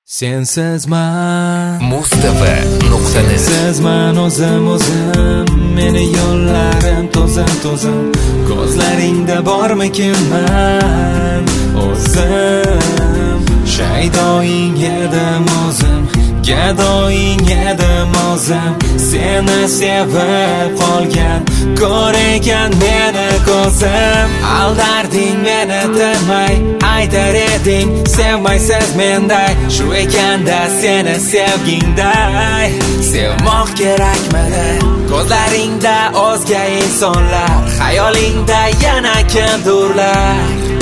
Sensizman Muz.net Sensizman o'zim meni yo'llarim to'zim ko'zlaringda bormikinman o'zim shaydoing edim o'zim gadoing edim o'zim seni sevib qolgan ko'r ekan meni ko'zim aldarding meni tinmay aytar eding sevmaysiz menday shu ekanda seni sevgingday sevmoq kerakmidi ko'zlaringda o'zga insonlar xayolingda yana kimdirlar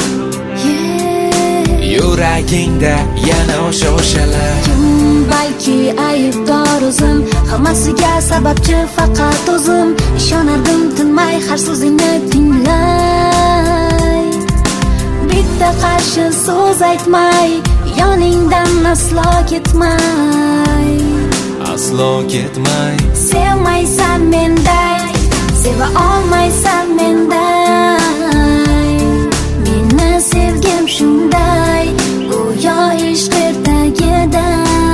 yuragingda yana o'shalar balki aybdor o'zim hammasiga sababchi faqat o'zim ishonardim tinmay har so'zingni tinglay bitta qarshi so'z aytmay yoningdan aslo ketmay sevmaysan menday seva olmaysan menday meni sevgim shunday go'yo ishq ertagida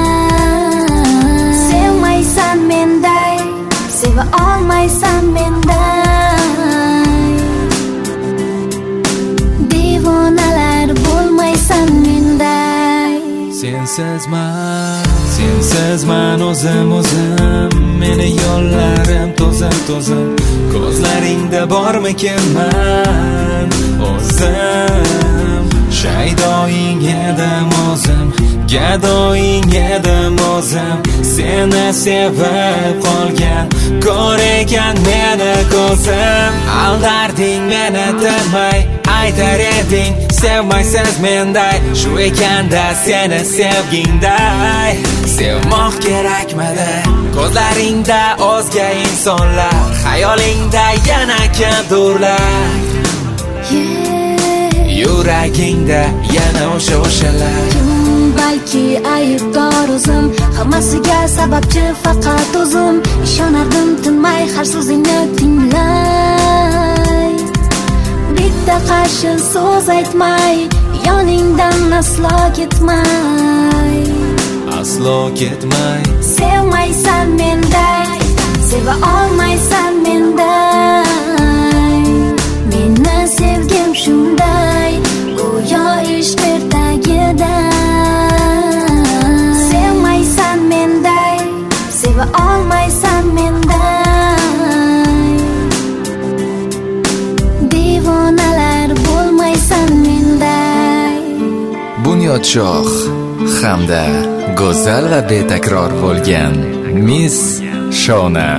sevmaysan menday seva olmaysan menday devonalar bo'lmaysan menday Sensizman o'zim meni yo'llarim to'zim ko'zlaringda bormikinman o'zim shaydoing edim o'zim gadoing edim o'zim seni sevib qolgan ko'r ekan meni ko'zim aldarding meni tinmay aytar eding sevmaysiz menday shu ekanda seni sevgingday sevmoq kerakmidi ko'zlaringda o'zga insonlar xayolingda yana kimdirlar yuragingda yana o'shalar balki aybdor o'zim hammasiga sababchi faqat o'zim ishonardim tinmay har so'zingni tinglay bitta qarshi so'z aytmay yoningdan aslo ketmay sevmaysan menday seva olmaysan menday meni sevgim shunday go'yo ishq ertagida sevmaysan menday seva olmaysan menday devonalar bo'lmaysan menday Bunyodshah hamda go'zal va betakror bo'lgan Miss Shona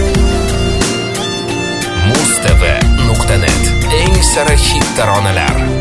Muz.net eng sara hit taronalar